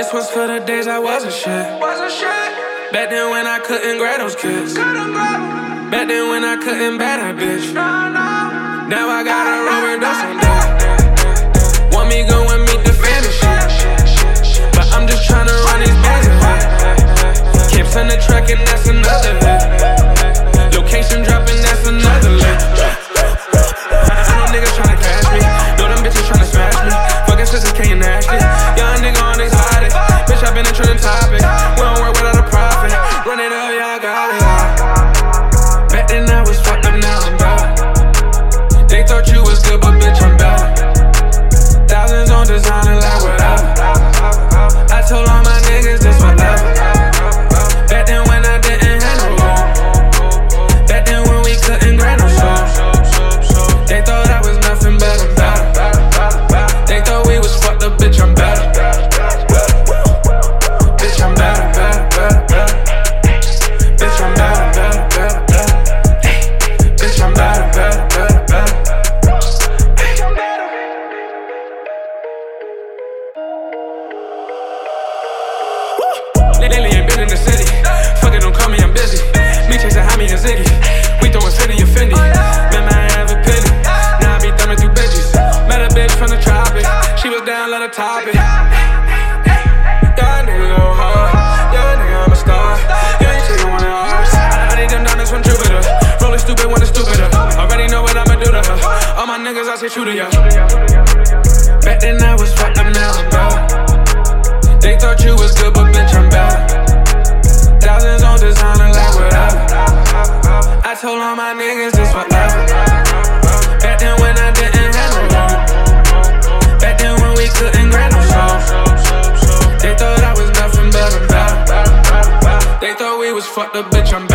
This one's for the days I wasn't shit. Back then when I couldn't grab those kids. Back then when I couldn't bat that bitch. Now I got a overdose on that. Want me go and meet the fantasy, but I'm just tryna run these bags ahead. Kips in the truck and that's another hit. Location dropping, that's another lick. I know niggas tryna cash me. Know them bitches tryna smash me. Fucking sisters K and Ashley. Young nigga on exotic. Bitch, I been a trending topic. We don't work without a profit. Run it up, y'all got it. Back then I was fucked up, now I'm back. They thought you was good, but bitch, I'm back. Thousands on designer, like whatever. I told all my niggas this whatever. Back then when I didn't have no home. Back then when we couldn't grab no soul. They thought I was nothing but I'm better. They thought we was fucked up, bitch, I'm better. Bitch, I'm better, better, better. Bitch, I'm better, better, better, better. Bitch, I'm better, better, better, better. Lately ain't been in the city. Fuck it, don't call me, I'm busy. Me chasing Hami and Ziggy. We throwing city and Fendi. Man, I have a penny. Now I be thumbing through bitches. Met a bitch from the tropics. She was down, let her top it. Young nigga go hard. Young nigga, I'm a star. You ain't taking one of ours. I need them diamonds from Jupiter. Rolling stupid when it's stupider. Already know what I'ma do to her. All my niggas, I say shoot to ya. Back then I was fucked up, now I'm back. They thought you was good, but bitch, I'm back. Thousands on designer, like whatever. I told all my niggas this forever. Back then when I didn't have no home. Back then when we couldn't grab no soul. They thought I was nothing but I'm better. They thought we was fucked up, bitch, I'm